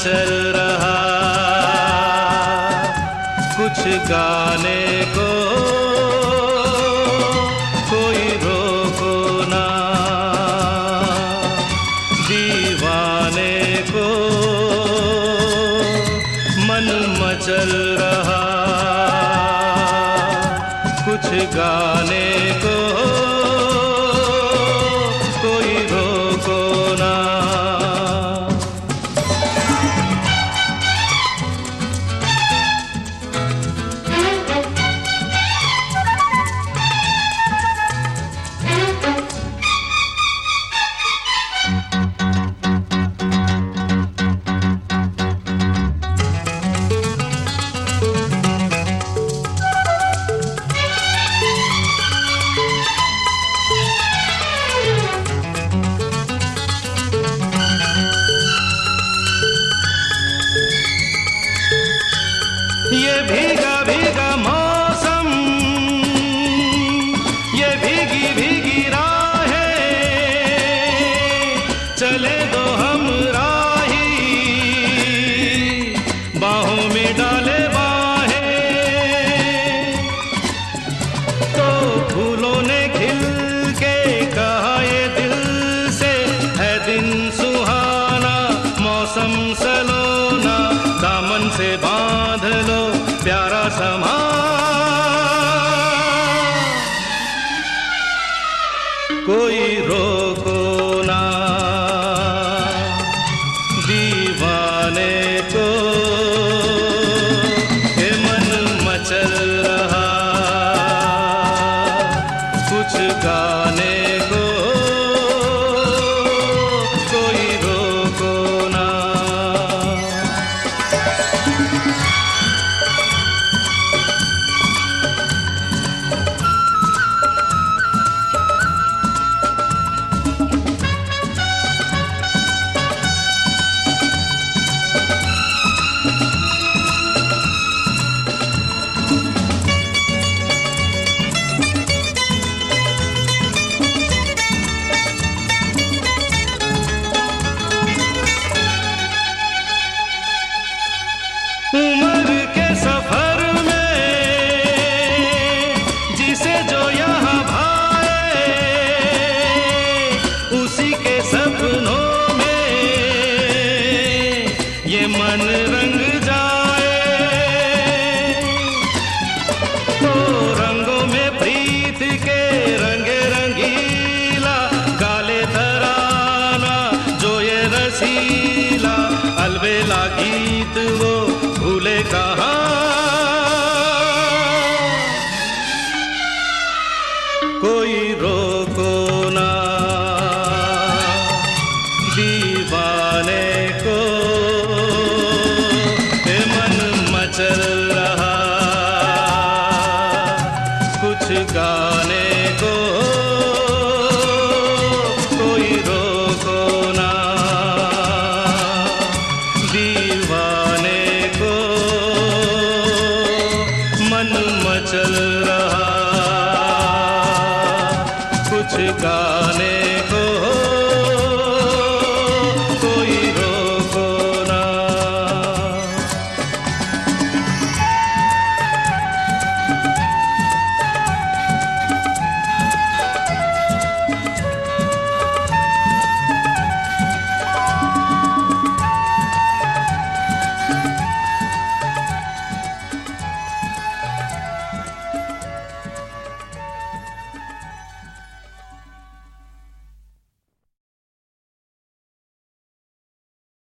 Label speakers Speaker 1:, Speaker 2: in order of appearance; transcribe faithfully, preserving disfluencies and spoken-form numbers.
Speaker 1: मचल रहा, कुछ गाने को कोई रोको ना, दीवाने को मन मचल रहा, कुछ गाने को कोई रोको ना। ये भीगा भीगा मौसम, ये भीगी भीगी राहें, चले दो हम राही, बाहों में डाले बाहें, तो फूलों ने खिल के कहा ये दिल से, है दिन सुहाना मौसम सलोना, दामन से बांध लो प्यारा समा, कोई रोको ना, दीवाने को ये मन मचल रहा, कुछ गाने को कोई रोको ना। उम्र के सफर में जिसे जो यहाँ भाए, उसी के सपनों में ये मन रंग जाए, तो रंगों में प्रीत के रंगे रंगीला, काले तराना जो ये रसीला, अलबेला गीत वो भूले कहाँ, कोई रोको ना, दीवाने को ये मन मचल रहा, कुछ गाने को कोई रोको ना, दीवाने को मन मचल रहा, कुछ गाने